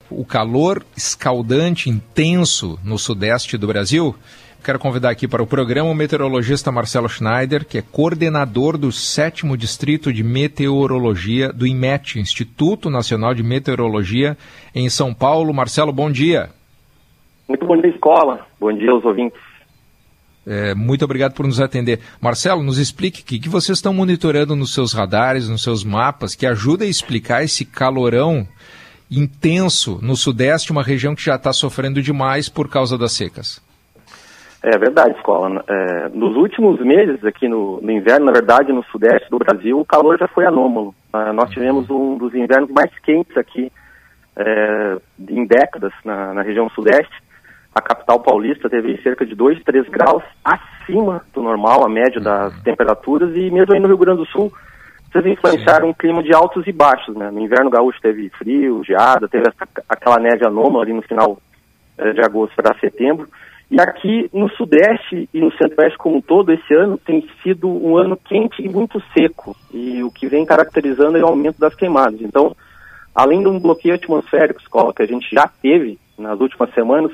o calor escaldante, intenso no sudeste do Brasil. Quero convidar aqui para o programa o meteorologista Marcelo Schneider, que é coordenador do 7º Distrito de Meteorologia do IMET, Instituto Nacional de Meteorologia, em São Paulo. Marcelo, bom dia. Muito bom dia, escola. Bom dia aos ouvintes. Muito obrigado por nos atender. Marcelo, nos explique o que vocês estão monitorando nos seus radares, nos seus mapas, que ajuda a explicar esse calorão intenso no sudeste, uma região que já está sofrendo demais por causa das secas. É verdade, escola. Nos últimos meses aqui no inverno, na verdade, no sudeste do Brasil, o calor já foi anômalo. Nós tivemos um dos invernos mais quentes aqui em décadas na região sudeste. A capital paulista teve cerca de 2, 3 graus acima do normal, a média das temperaturas, e mesmo aí no Rio Grande do Sul, vocês influenciaram um clima de altos e baixos, né? No inverno gaúcho teve frio, geada, teve aquela neve anômala ali no final de agosto para setembro. E aqui no sudeste e no centro-oeste como um todo, esse ano tem sido um ano quente e muito seco, e o que vem caracterizando é o aumento das queimadas. Então, além de um bloqueio atmosférico, escola, que a gente já teve nas últimas semanas,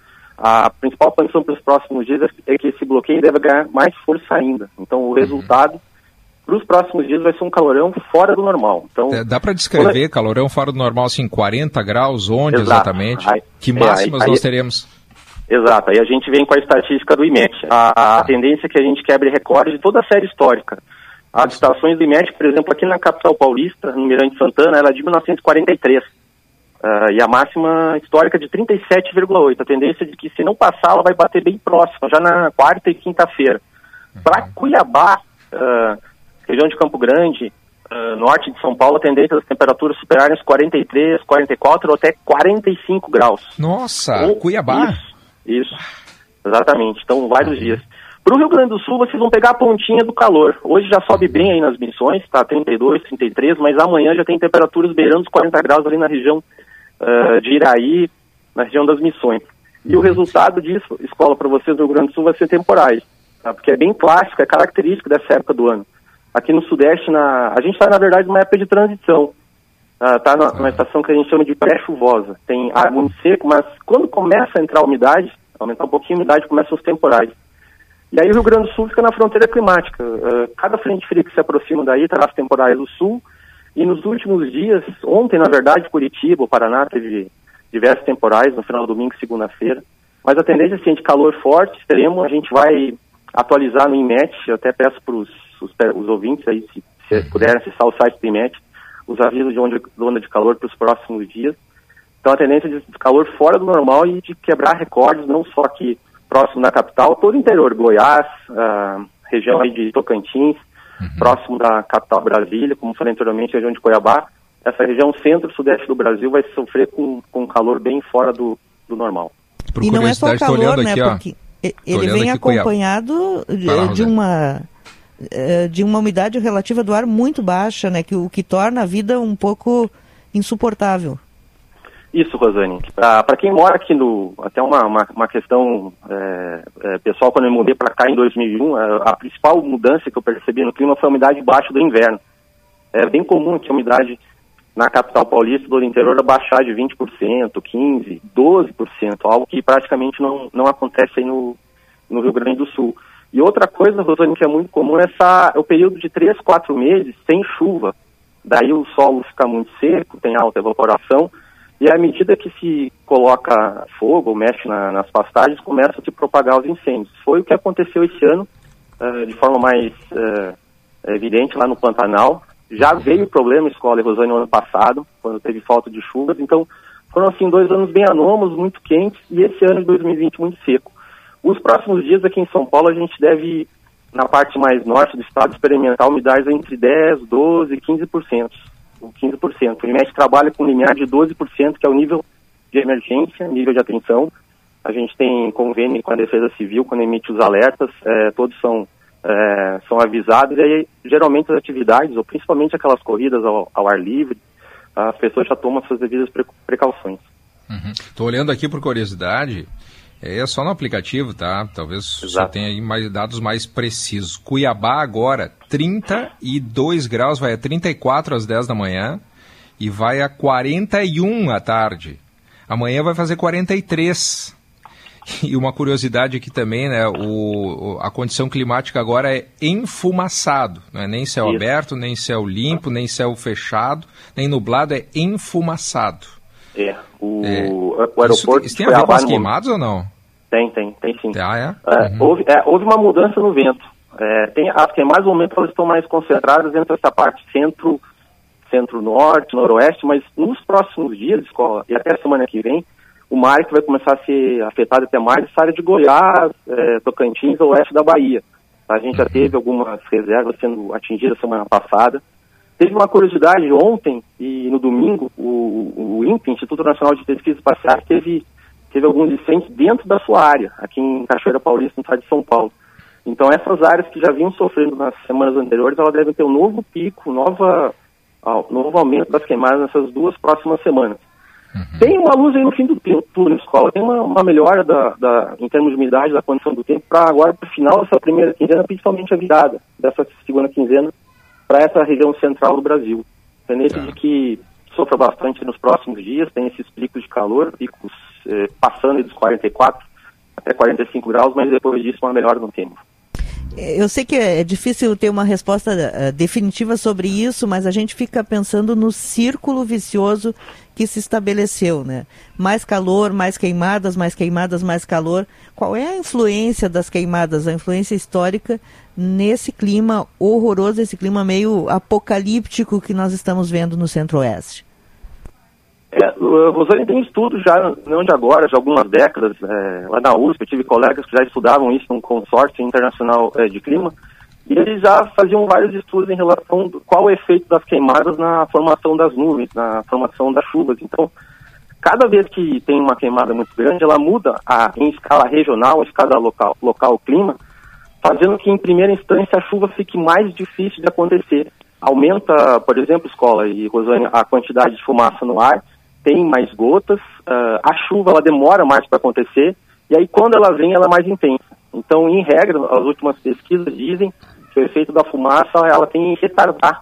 a principal condição para os próximos dias é que esse bloqueio deve ganhar mais força ainda. Então, o resultado para os próximos dias vai ser um calorão fora do normal. Então, dá para descrever calorão fora do normal, assim, 40 graus, onde exatamente? Que máximas nós teremos? Exato, aí a gente vem com a estatística do IMET. A tendência é que a gente quebre recorde de toda a série histórica. As estações do IMET, por exemplo, aqui na capital paulista, no Mirante Santana, ela é de 1943. E a máxima histórica de 37,8. A tendência é de que, se não passar, ela vai bater bem próxima, já na quarta e quinta-feira. Para Cuiabá, região de Campo Grande, norte de São Paulo, a tendência das temperaturas superarem os 43, 44 ou até 45 graus. Nossa, Cuiabá? Isso, exatamente. Então, vários dias. Para o Rio Grande do Sul, vocês vão pegar a pontinha do calor. Hoje já sobe bem aí nas Missões, tá 32, 33, mas amanhã já tem temperaturas beirando os 40 graus ali na região de Iraí, na região das Missões. E o resultado disso, escola, para vocês no Rio Grande do Sul, vai ser temporais, tá? Porque é bem clássico, é característico dessa época do ano. Aqui no Sudeste, a gente está, na verdade, numa época de transição. Está numa estação que a gente chama de pré-chuvosa. Tem ar muito seco, mas quando começa a entrar a umidade, aumentar um pouquinho a umidade, começam os temporais. E aí o Rio Grande do Sul fica na fronteira climática. Cada frente fria que se aproxima daí traz temporais do sul. E nos últimos dias, ontem, na verdade, Curitiba, o Paraná, teve diversos temporais, no final do domingo e segunda-feira. Mas a tendência é de calor forte, extremo. A gente vai atualizar no IMET. Eu até peço para os ouvintes aí, se puderem acessar o site do IMET, os avisos de onda de calor para os próximos dias. Então a tendência de calor fora do normal e de quebrar recordes, não só aqui próximo da capital, todo o interior, Goiás, região aí de Tocantins, próximo da capital Brasília, como falei anteriormente, região de Cuiabá. Essa região centro-sudeste do Brasil vai sofrer com calor bem fora do normal. Por e não é só o calor, né, aqui, porque ele vem acompanhado de uma umidade relativa do ar muito baixa, né, o que torna a vida um pouco insuportável. Isso, Rosane. Para quem mora aqui até uma questão pessoal, quando eu me mudei para cá em 2001, a principal mudança que eu percebi no clima foi a umidade baixa do inverno. É bem comum que a umidade na capital paulista do interior baixar de 20%, 15%, 12%, algo que praticamente não acontece aí no Rio Grande do Sul. E outra coisa, Rosane, que é muito comum é o período de 3, 4 meses sem chuva. Daí o solo fica muito seco, tem alta evaporação, e à medida que se coloca fogo ou mexe nas pastagens, começam a se propagar os incêndios. Foi o que aconteceu esse ano, de forma mais evidente lá no Pantanal. Já veio o problema, escola e Rosane, no ano passado, quando teve falta de chuvas. Então, foram assim 2 anos bem anômalos, muito quentes, e esse ano de 2020 muito seco. Os próximos dias aqui em São Paulo, a gente deve, na parte mais norte do estado, experimentar umidades entre 10%, 12% e 15%. O IMET trabalha com um limiar de 12%, que é o nível de emergência, nível de atenção. A gente tem convênio com a Defesa Civil, quando emite os alertas, todos são avisados, e aí, geralmente as atividades, ou principalmente aquelas corridas ao ar livre, as pessoas já tomam suas devidas precauções. Estou olhando aqui por curiosidade, é só no aplicativo, tá? Talvez você tenha aí dados mais precisos. Cuiabá agora, 32 graus, vai a 34 às 10 da manhã e vai a 41 à tarde. Amanhã vai fazer 43. E uma curiosidade aqui também, né? A condição climática agora é enfumaçado. Não é nem céu aberto, nem céu limpo, nem céu fechado, nem nublado, é enfumaçado. O aeroporto... Isso tem a ver com as queimadas ou não? Tem sim. Houve uma mudança no vento. As queimadas, no momento, elas estão mais concentradas entre essa parte centro-norte, noroeste, mas nos próximos dias, e até a semana que vem, o mar que vai começar a ser afetado até mais essa área de Goiás, Tocantins, oeste da Bahia. A gente já teve algumas reservas sendo atingidas semana passada. Teve uma curiosidade ontem e no domingo, o INPE, Instituto Nacional de Pesquisas Espaciais, teve alguns incêndios dentro da sua área, aqui em Cachoeira Paulista, no estado de São Paulo. Então essas áreas que já vinham sofrendo nas semanas anteriores, elas devem ter um novo pico, novo aumento das queimadas nessas 2 próximas semanas. Tem uma luz aí no fim do túnel, escola. Tem uma melhora em termos de umidade da condição do tempo para agora, para o final dessa primeira quinzena, principalmente a virada dessa segunda quinzena, para essa região central do Brasil. Tendência de que sofra bastante nos próximos dias, tem esses picos de calor, picos passando dos 44 até 45 graus, mas depois disso uma melhora no tempo. Eu sei que é difícil ter uma resposta definitiva sobre isso, mas a gente fica pensando no círculo vicioso que se estabeleceu, né? Mais calor, mais queimadas, mais calor. Qual é a influência das queimadas, a influência histórica nesse clima horroroso, esse clima meio apocalíptico que nós estamos vendo no Centro-Oeste? Rosane, tem estudos já, não de agora, de algumas décadas, lá na USP, eu tive colegas que já estudavam isso num consórcio internacional de clima, e eles já faziam vários estudos em relação a qual o efeito das queimadas na formação das nuvens, na formação das chuvas. Então, cada vez que tem uma queimada muito grande, ela muda em escala regional, escala local o clima, fazendo que, em primeira instância, a chuva fique mais difícil de acontecer. Aumenta, por exemplo, escola e Rosane, a quantidade de fumaça no ar, tem mais gotas, a chuva ela demora mais para acontecer, e aí quando ela vem ela é mais intensa. Então, em regra, as últimas pesquisas dizem que o efeito da fumaça ela tem em retardar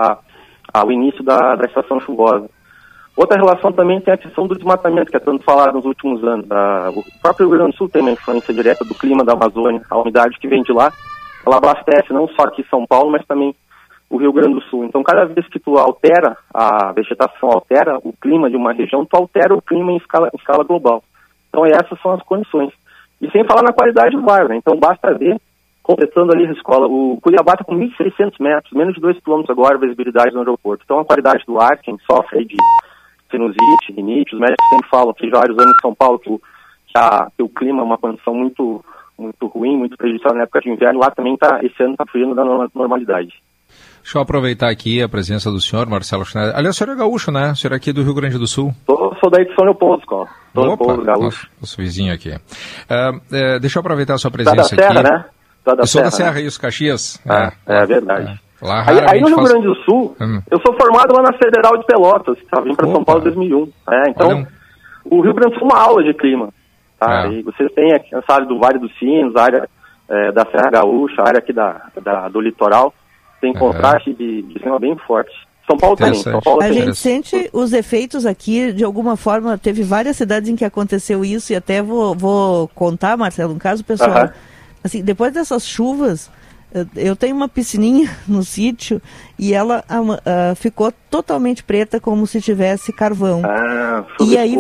o início da estação chuvosa. Outra relação também tem a questão do desmatamento, que é tanto falado nos últimos anos. O próprio Rio Grande do Sul tem uma influência direta do clima da Amazônia, a umidade que vem de lá, ela abastece não só aqui São Paulo, mas também o Rio Grande do Sul. Então, cada vez que tu altera a vegetação, altera o clima de uma região, tu altera o clima em escala global. Então, essas são as condições. E sem falar na qualidade do ar, né? Então, basta ver, completando ali a escola, o Cuiabá está com 1.600 metros, menos de 2 km agora a visibilidade no aeroporto. Então, a qualidade do ar, quem sofre aí de sinusite, rinite, os médicos sempre falam que já há vários anos em São Paulo que o clima é uma condição muito, muito ruim, muito prejudicial na época de inverno. Lá também esse ano está fugindo da normalidade. Deixa eu aproveitar aqui a presença do senhor, Marcelo Schneider. Aliás, o senhor é gaúcho, né? O senhor é aqui do Rio Grande do Sul. Sou daí de São Leopoldo, escola. São Leopoldo, gaúcho. Nosso vizinho aqui. Deixa eu aproveitar a sua presença aqui. Serra, né? Eu sou da Serra, isso, Caxias. É verdade. Lá, aí no Rio Grande do Sul, eu sou formado lá na Federal de Pelotas, vim para São Paulo em 2001. Então, o Rio Grande do Sul é uma aula de clima. Tá? E vocês têm essa área do Vale dos Sinos, a área da Serra Gaúcha, a área aqui do litoral. Tem contraste de clima bem forte. São Paulo também. A gente sente os efeitos aqui, de alguma forma, teve várias cidades em que aconteceu isso, e até vou contar, Marcelo, um caso pessoal. Assim, depois dessas chuvas, eu tenho uma piscininha no sítio e ela ficou totalmente preta, como se tivesse carvão. E aí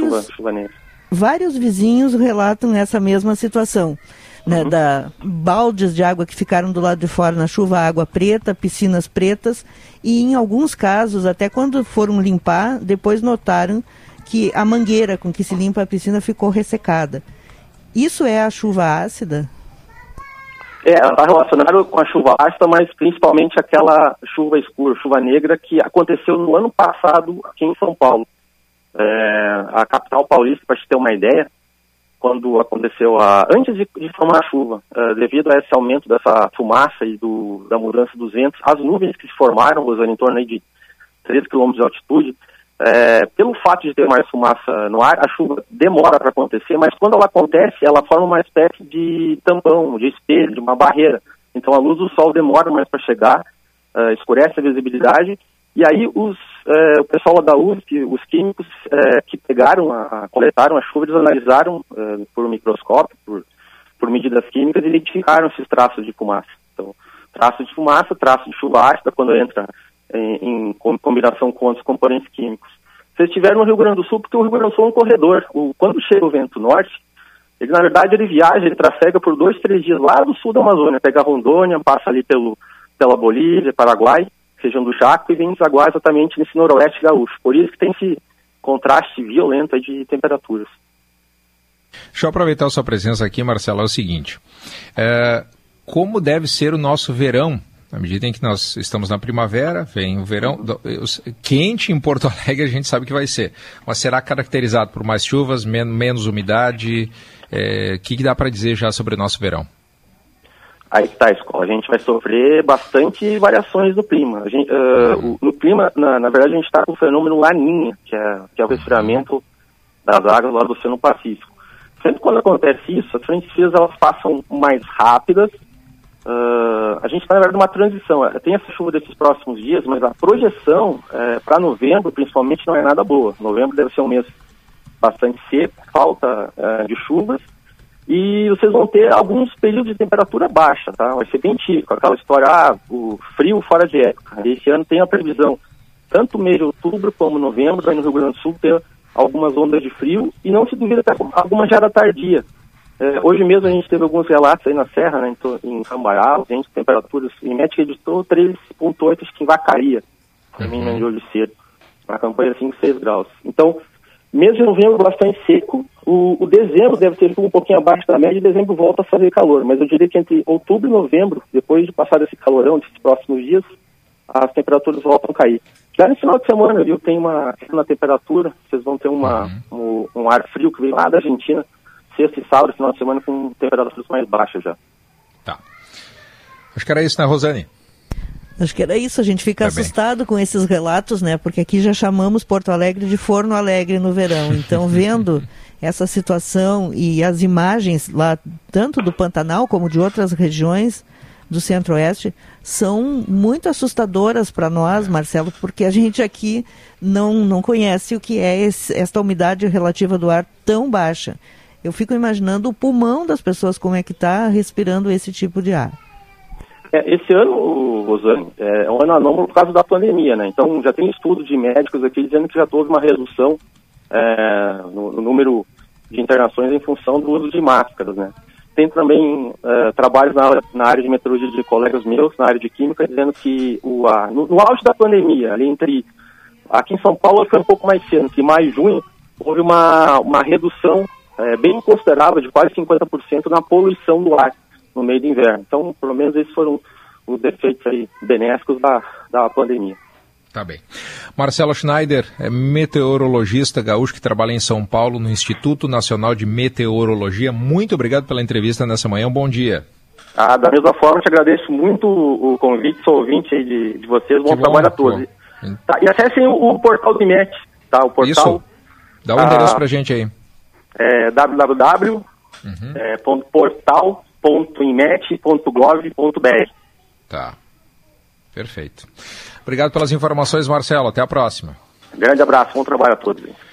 vários vizinhos relatam essa mesma situação. Né, baldes de água que ficaram do lado de fora na chuva, água preta, piscinas pretas, e em alguns casos, até quando foram limpar, depois notaram que a mangueira com que se limpa a piscina ficou ressecada. Isso é a chuva ácida? Está relacionado com a chuva ácida, mas principalmente aquela chuva escura, chuva negra, que aconteceu no ano passado aqui em São Paulo. A capital paulista, para te ter uma ideia, quando aconteceu antes de formar a chuva, devido a esse aumento dessa fumaça e da mudança dos ventos, as nuvens que se formaram, Rosane, em torno aí de 13 km de altitude, pelo fato de ter mais fumaça no ar, a chuva demora para acontecer, mas quando ela acontece, ela forma uma espécie de tampão, de espelho, de uma barreira. Então a luz do sol demora mais para chegar, escurece a visibilidade, e aí o pessoal lá da USP, os químicos que coletaram a chuva, eles analisaram por microscópio, por medidas químicas, e identificaram esses traços de fumaça. Então, traço de fumaça, traço de chuva ácida, quando entra em combinação com outros componentes químicos. Vocês estiveram no Rio Grande do Sul, porque o Rio Grande do Sul é um corredor. Quando chega o vento norte, ele, na verdade, ele viaja, ele trafega por 2-3 dias lá do sul da Amazônia, pega Rondônia, passa ali pela Bolívia, Paraguai, região do Chaco, e vem desaguar exatamente nesse noroeste gaúcho. Por isso que tem esse contraste violento aí de temperaturas. Deixa eu aproveitar a sua presença aqui, Marcelo, é o seguinte. Como deve ser o nosso verão? Na medida em que nós estamos na primavera, vem o verão, quente em Porto Alegre a gente sabe que vai ser, mas será caracterizado por mais chuvas, menos umidade? O que dá para dizer já sobre o nosso verão? Aí que tá, Escola. A gente vai sofrer bastante variações do clima. No clima, na verdade, a gente está com o fenômeno Laninha, que é o resfriamento das águas lá do Oceano Pacífico. Sempre quando acontece isso, as frentes frias elas passam mais rápidas. A gente está, na verdade, numa transição. Tem essa chuva desses próximos dias, mas a projeção para novembro, principalmente, não é nada boa. Novembro deve ser um mês bastante seco, falta de chuvas, e vocês vão ter alguns períodos de temperatura baixa, tá? Vai ser bem típico, aquela história, o frio fora de época. Esse ano tem a previsão, tanto mês de outubro como novembro, aí no Rio Grande do Sul, ter algumas ondas de frio, e não se duvida até alguma geada tardia. Hoje mesmo a gente teve alguns relatos aí na Serra, né, em Cambará, gente, temperaturas, em média que editou 13,8, acho que em Vacaria, também de olho cedo, na campanha 5-6 graus. Então, mês de novembro bastante seco, o dezembro deve ter um pouquinho abaixo da média, e dezembro volta a fazer calor, mas eu diria que entre outubro e novembro, depois de passar esse calorão, desses próximos dias, as temperaturas voltam a cair. Já no final de semana, viu, tem uma temperatura, vocês vão ter um ar frio que vem lá da Argentina, sexta e sábado, final de semana, com temperaturas mais baixas já. Tá. Acho que era isso, né, Rosane? Acho que era isso, a gente fica assustado com esses relatos, né? Porque aqui já chamamos Porto Alegre de Forno Alegre no verão. Então, vendo essa situação e as imagens lá, tanto do Pantanal como de outras regiões do Centro-Oeste, são muito assustadoras para nós, Marcelo, porque a gente aqui não conhece o que é esta umidade relativa do ar tão baixa. Eu fico imaginando o pulmão das pessoas, como é que está respirando esse tipo de ar. Esse ano, Rosane, é um ano anômalo por causa da pandemia, né? Então já tem estudos de médicos aqui dizendo que já houve uma redução no número de internações em função do uso de máscaras, né? Tem também trabalhos na área de meteorologia de colegas meus, na área de química, dizendo que no auge da pandemia, aqui em São Paulo foi um pouco mais cedo, que em maio e junho houve uma redução bem considerável, de quase 50% na poluição do ar no meio do inverno. Então, pelo menos esses foram os efeitos aí benéficos da pandemia. Tá bem. Marcelo Schneider é meteorologista gaúcho que trabalha em São Paulo no Instituto Nacional de Meteorologia. Muito obrigado pela entrevista nessa manhã. Um bom dia. Da mesma forma, te agradeço muito o convite, sou ouvinte aí de vocês. Bom trabalho a todos. Tá, e acessem o portal do IMET, tá? O portal. Isso. Dá o endereço pra gente aí. www.portal.imet.gov.br. Tá. Perfeito. Obrigado pelas informações, Marcelo. Até a próxima. Grande abraço. Bom trabalho a todos.